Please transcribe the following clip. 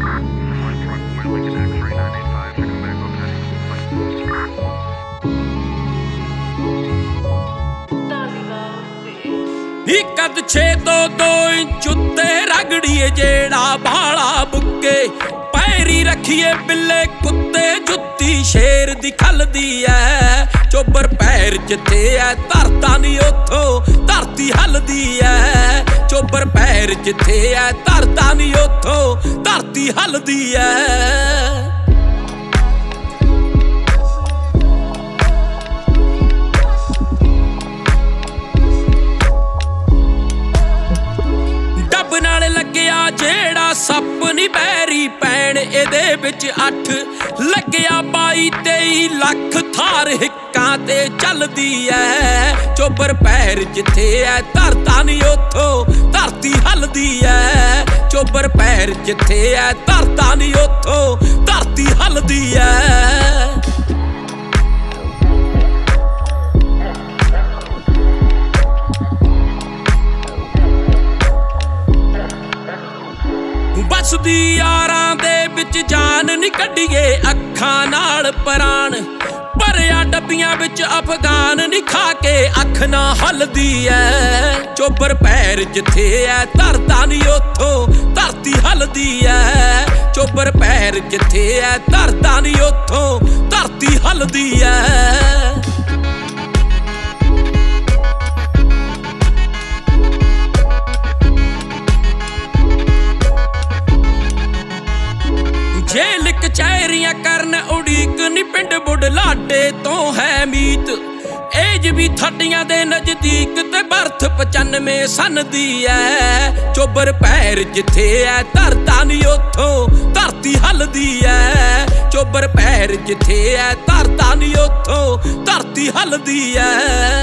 कद 6 तो 2 इंच उत्ते रगड़िए जेड़ा भाला बुके पैरी रखिए बिल्ले कुत्ते जुत्ती शेर दी खलदी है चोबर पैर जिथे है धरता नहीं उथों धरती हलदी है चोबर पैर जिथे है धरता नहीं उथों धरती हलदी है। जेड़ा सप नहीं पैरी पैण एदे विच 8 लग्या 22-23 लख थार हिक्कां ते चलदी है चोबर पैर जिथे है धरता नहीं उथों धरती हलदी है चोबर पैर जिथे है धरता नहीं उथों धरती हलदी है। बसदी यारां दे विच जान नी कड्डीए अखां नाल परान भरिया डब्बियां विच अफगान नी खा के अख ना हलदी है चोबर पैर जिथे है धरता नी उथों धरती हलदी है चोबर पैर जिथे है धरता नी उथों धरती हलदी है। जेल कचहरियां करन उड़ीक नी पिंड बुढ़ लाडे तो है मीत एज भी 30 दे नजदीक ते बर्थ 95 सन दी है चोबर पैर जिथे है धरता नी उथों धरती हलदी है चोबर पैर जिथे है धरता नी उथों धरती हलदी है।